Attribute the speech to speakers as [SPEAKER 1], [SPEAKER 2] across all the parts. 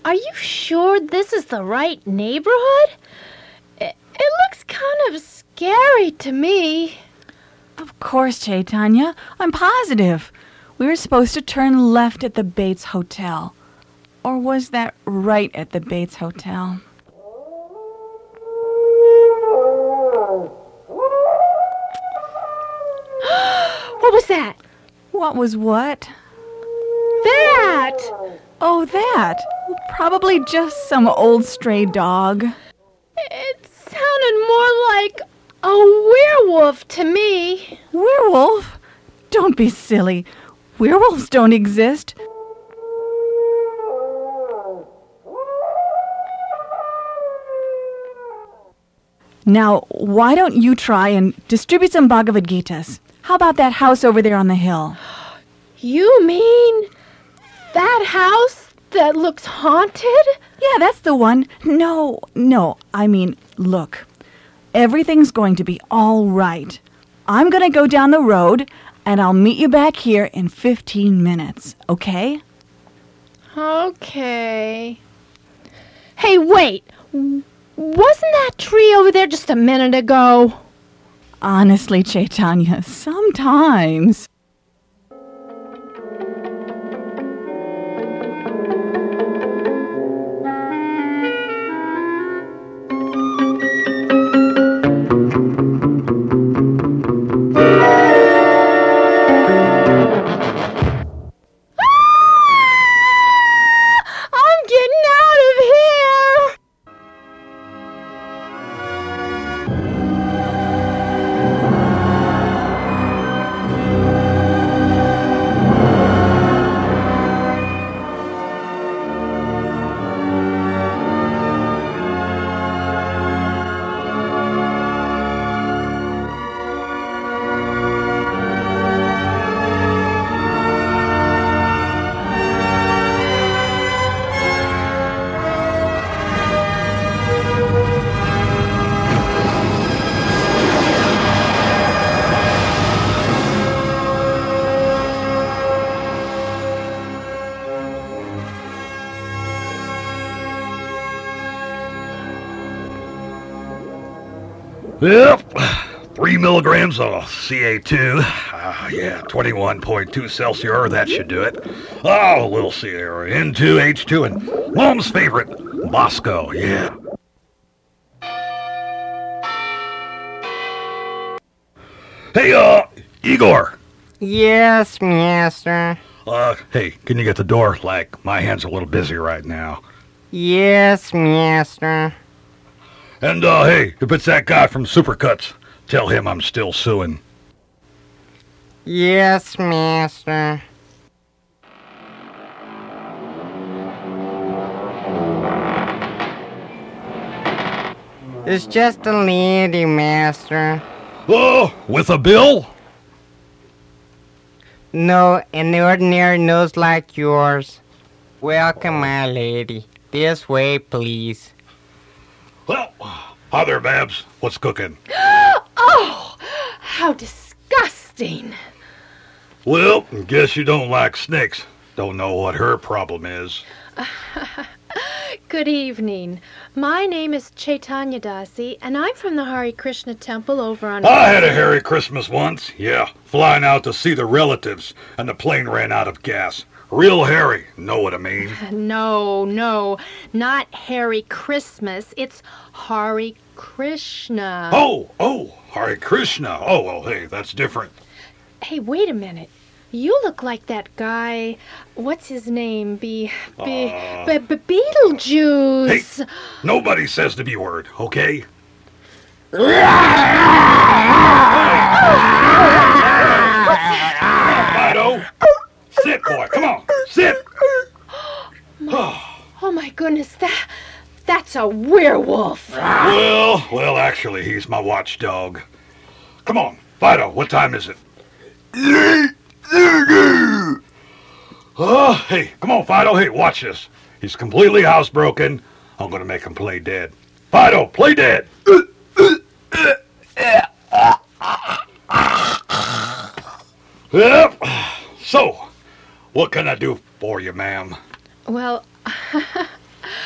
[SPEAKER 1] Are you sure this is the right neighborhood? It looks kind of scary to me.
[SPEAKER 2] Of course, Chaitanya. I'm positive. We were supposed to turn left at the Bates Hotel. Or was that right at the Bates Hotel?
[SPEAKER 1] What was that?
[SPEAKER 2] What was what?
[SPEAKER 1] That!
[SPEAKER 2] Oh, that. Probably just some old stray dog.
[SPEAKER 1] It sounded more like a werewolf to me.
[SPEAKER 2] Werewolf? Don't be silly. Werewolves don't exist. Now, why don't you try and distribute some Bhagavad Gitas? How about that house over there on the hill?
[SPEAKER 1] You mean that house that looks haunted?
[SPEAKER 2] Yeah, that's the one. No, I mean, look. Everything's going to be all right. I'm going to go down the road, and I'll meet you back here in 15 minutes, okay?
[SPEAKER 1] Okay. Hey, wait. Wasn't that tree over there just a minute ago?
[SPEAKER 2] Honestly, Chaitanya, sometimes.
[SPEAKER 1] I'm getting out of here!
[SPEAKER 3] Yep, 3 milligrams of CA2. Yeah, 21.2 Celsius, that should do it. Oh, a little Sierra, N2H2, and Mom's favorite, Bosco, yeah. Hey, Igor.
[SPEAKER 4] Yes, master.
[SPEAKER 3] Hey, can you get the door? Like, my hand's a little busy right now.
[SPEAKER 4] Yes, master.
[SPEAKER 3] And, hey, if it's that guy from Supercuts, tell him I'm still suing.
[SPEAKER 4] Yes, master. It's just a lady, master.
[SPEAKER 3] Oh, with a bill?
[SPEAKER 4] No, an ordinary nose like yours. Welcome, my lady. This way, please.
[SPEAKER 3] Well, hi there, Babs. What's cooking?
[SPEAKER 1] Oh, how disgusting.
[SPEAKER 3] Well, guess you don't like snakes. Don't know what her problem is.
[SPEAKER 1] Good evening. My name is Chaitanya Dasi, and I'm from the Hare Krishna temple over on...
[SPEAKER 3] I had a hairy Christmas once, yeah. Flying out to see the relatives, and the plane ran out of gas. Real hairy, know what I mean?
[SPEAKER 1] No, not Hare Christmas. It's Hare Krishna.
[SPEAKER 3] Oh, Hare Krishna. Oh, well, hey, that's different.
[SPEAKER 1] Hey, wait a minute. You look like that guy. What's his name? Beetlejuice.
[SPEAKER 3] Hey, nobody says the B word, okay? Fido, sit, boy. Come on, sit.
[SPEAKER 1] Oh my goodness, that's a werewolf.
[SPEAKER 3] Well, actually, he's my watchdog. Come on, Fido, what time is it? Hey, come on, Fido. Hey, watch this. He's completely housebroken. I'm gonna make him play dead. Fido, play dead. Yep. So, what can I do for you, ma'am?
[SPEAKER 1] Well,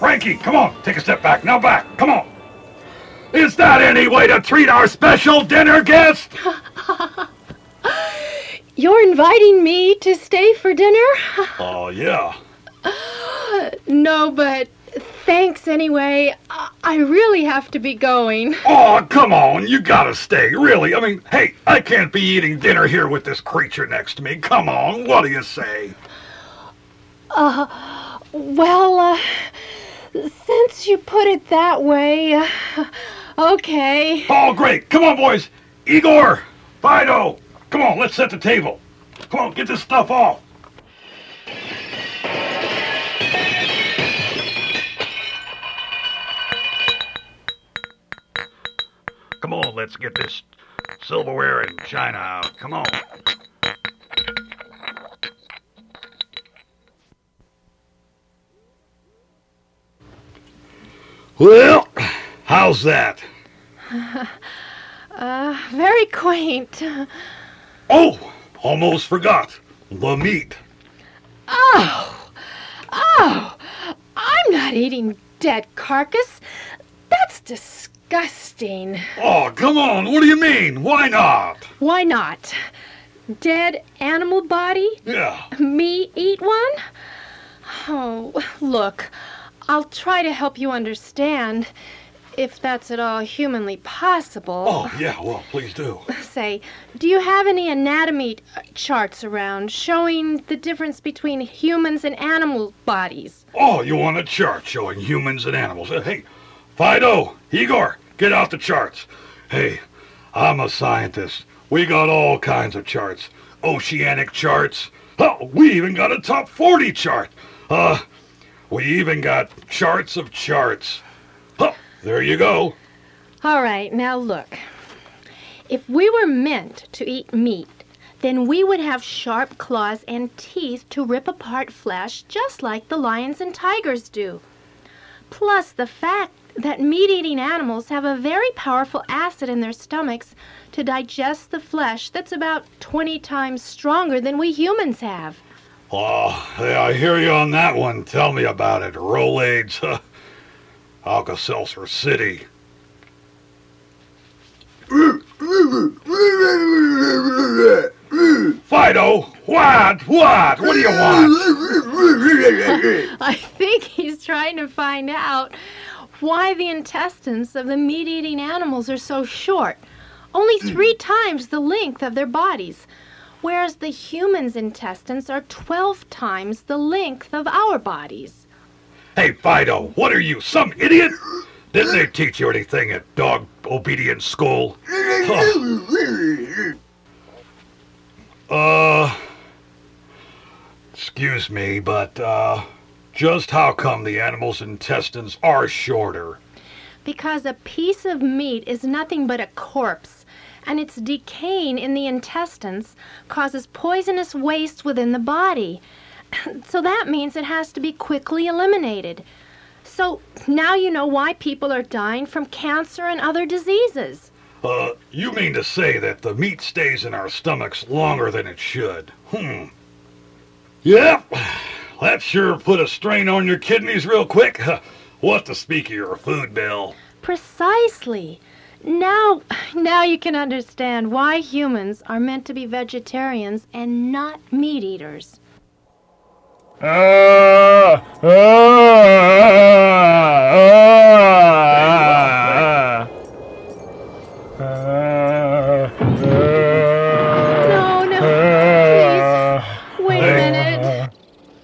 [SPEAKER 3] Frankie, come on. Take a step back. Now back. Come on. Is that any way to treat our special dinner guest?
[SPEAKER 1] You're inviting me to stay for dinner?
[SPEAKER 3] Oh, yeah.
[SPEAKER 1] No, but thanks anyway. I really have to be going.
[SPEAKER 3] Oh, come on. You gotta stay. Really. I mean, hey, I can't be eating dinner here with this creature next to me. Come on. What do you say?
[SPEAKER 1] Well, since you put it that way, okay.
[SPEAKER 3] Oh, great. Come on, boys. Igor, Fido. Come on, let's set the table. Come on, get this stuff off. Come on, let's get this silverware and china out. Come on. Well, how's that?
[SPEAKER 1] Very quaint.
[SPEAKER 3] Oh, almost forgot. The meat.
[SPEAKER 1] Oh, I'm not eating dead carcass. That's disgusting.
[SPEAKER 3] Oh, come on. What do you mean? Why not?
[SPEAKER 1] Why not? Dead animal body?
[SPEAKER 3] Yeah.
[SPEAKER 1] Me eat one? Oh, look, I'll try to help you understand, if that's at all humanly possible.
[SPEAKER 3] Oh, yeah, well, please do.
[SPEAKER 1] Say, do you have any anatomy charts around showing the difference between humans and animal bodies?
[SPEAKER 3] Oh, you want a chart showing humans and animals? Hey, Fido, Igor, get out the charts. Hey, I'm a scientist. We got all kinds of charts. Oceanic charts. Oh, we even got a top 40 chart. We even got charts of charts. Oh, there you go.
[SPEAKER 1] All right, now look. If we were meant to eat meat, then we would have sharp claws and teeth to rip apart flesh just like the lions and tigers do. Plus the fact that meat-eating animals have a very powerful acid in their stomachs to digest the flesh that's about 20 times stronger than we humans have.
[SPEAKER 3] Oh, yeah, I hear you on that one. Tell me about it. Rolaids, Alka-Seltzer City. Fido, what? What do you want?
[SPEAKER 1] I think he's trying to find out why the intestines of the meat-eating animals are so short, only 3 times the length of their bodies, whereas the human's intestines are 12 times the length of our bodies.
[SPEAKER 3] Hey, Fido, what are you, some idiot? Didn't they teach you anything at dog obedience school? Excuse me, but, just how come the animal's intestines are shorter?
[SPEAKER 1] Because a piece of meat is nothing but a corpse, and its decaying in the intestines causes poisonous waste within the body. So that means it has to be quickly eliminated. So now you know why people are dying from cancer and other diseases.
[SPEAKER 3] You mean to say that the meat stays in our stomachs longer than it should? Yep, that sure put a strain on your kidneys real quick. What to speak of your food bill?
[SPEAKER 1] Precisely. Now you can understand why humans are meant to be vegetarians and not meat eaters. No, please, wait a minute.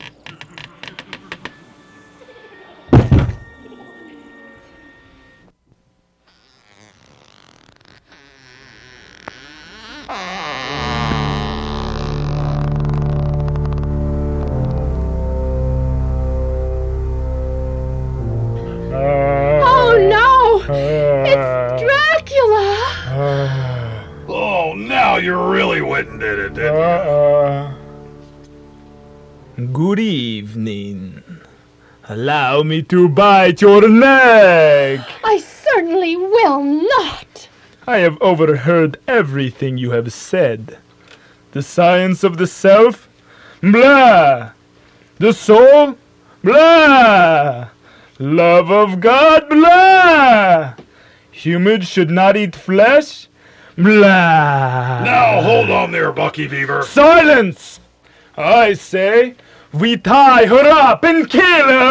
[SPEAKER 1] Oh no! It's Dracula!
[SPEAKER 3] Oh, now you really went and did it, didn't you?
[SPEAKER 5] Good evening. Allow me to bite your leg.
[SPEAKER 1] I certainly will not!
[SPEAKER 5] I have overheard everything you have said. The science of the self? Blah! The soul? Blah! Love of God, blah! Humans should not eat flesh, blah!
[SPEAKER 3] Now, hold on there, Bucky Beaver.
[SPEAKER 5] Silence! I say, we tie her up and kill her!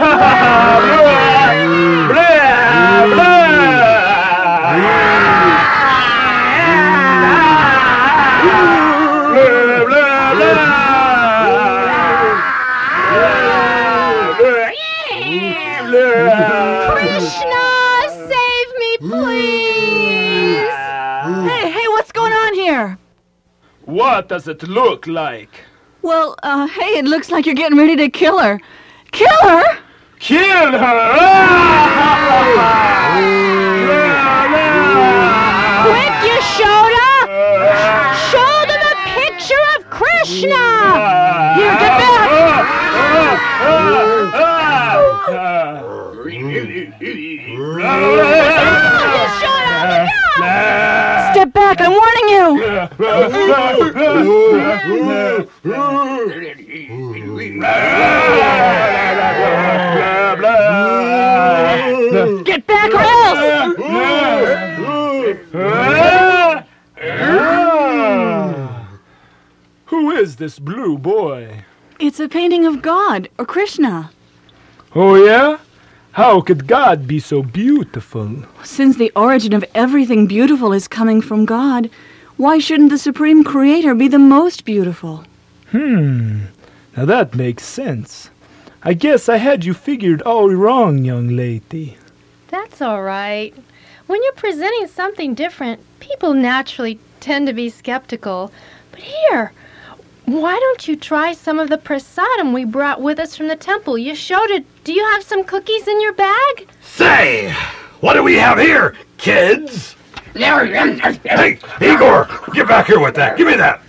[SPEAKER 5] Blah, blah,
[SPEAKER 1] Krishna, save me, please!
[SPEAKER 2] Hey, what's going on here?
[SPEAKER 5] What does it look like?
[SPEAKER 2] Well, hey, it looks like you're getting ready to kill her. Kill her?
[SPEAKER 5] Kill her!
[SPEAKER 1] Quick, Yashoda! Show them a picture of Krishna! Here, get back!
[SPEAKER 2] Step back, I'm warning you! Get back or else!
[SPEAKER 5] Who is this blue boy?
[SPEAKER 2] It's a painting of God, or Krishna.
[SPEAKER 5] Oh, yeah? How could God be so beautiful?
[SPEAKER 2] Since the origin of everything beautiful is coming from God, why shouldn't the Supreme Creator be the most beautiful?
[SPEAKER 5] Now that makes sense. I guess I had you figured all wrong, young lady.
[SPEAKER 1] That's all right. When you're presenting something different, people naturally tend to be skeptical. But here, why don't you try some of the prasadam we brought with us from the temple? Yashoda, do you have some cookies in your bag?
[SPEAKER 3] Say, what do we have here, kids? Hey, Igor, get back here with that. Give me that.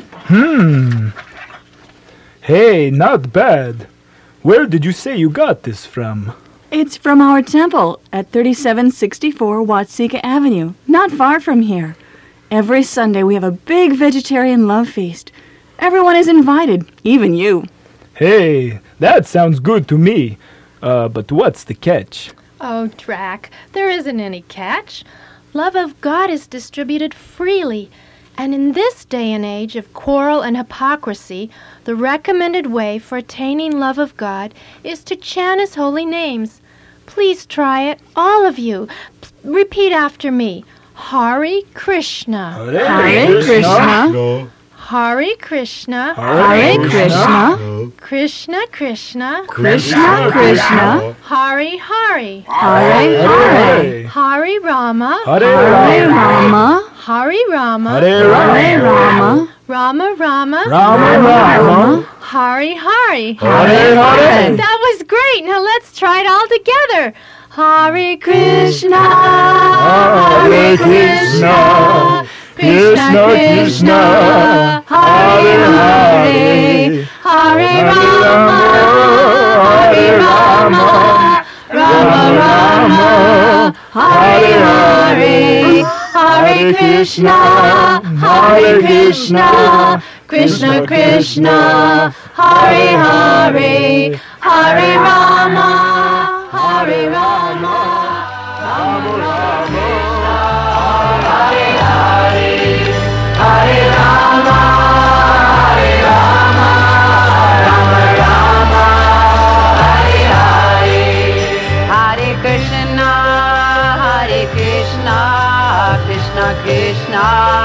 [SPEAKER 5] Hey, not bad. Where did you say you got this from?
[SPEAKER 2] It's from our temple at 3764 Watsika Avenue, not far from here. Every Sunday we have a big vegetarian love feast. Everyone is invited, even you.
[SPEAKER 5] Hey, that sounds good to me. But what's the catch?
[SPEAKER 1] Oh, Drac, there isn't any catch. Love of God is distributed freely, and in this day and age of quarrel and hypocrisy, the recommended way for attaining love of God is to chant His holy names. Please try it, all of you. Repeat after me. Hare Krishna.
[SPEAKER 2] Hare Krishna.
[SPEAKER 1] Hare Krishna.
[SPEAKER 2] Hare Krishna.
[SPEAKER 1] Krishna Krishna.
[SPEAKER 2] Krishna Krishna.
[SPEAKER 1] Hare Hare.
[SPEAKER 2] Hare Hare.
[SPEAKER 1] Hare Rama.
[SPEAKER 5] Hare
[SPEAKER 2] Hare Rama.
[SPEAKER 1] Hare Rama.
[SPEAKER 5] Hare
[SPEAKER 2] Hare Rama.
[SPEAKER 1] Rama Rama.
[SPEAKER 5] Rama Rama.
[SPEAKER 1] Hare Hare.
[SPEAKER 5] Hare Hare.
[SPEAKER 1] That was great. Now let's try it all together. Hare Krishna.
[SPEAKER 5] Hare Krishna. Krishna Krishna. Hare Hare.
[SPEAKER 1] Hare Rama. Hare Rama. Rama Rama. Hare Hare. Hare Krishna. Hare Krishna. Krishna Krishna. Hare Hare. Hare Rama. Hare Rama. Rama Rama. Hare Hare. Hare Rama. Hare Rama. Rama Rama. Hare Hare. Hare Krishna. Hare Krishna. Krishna Krishna.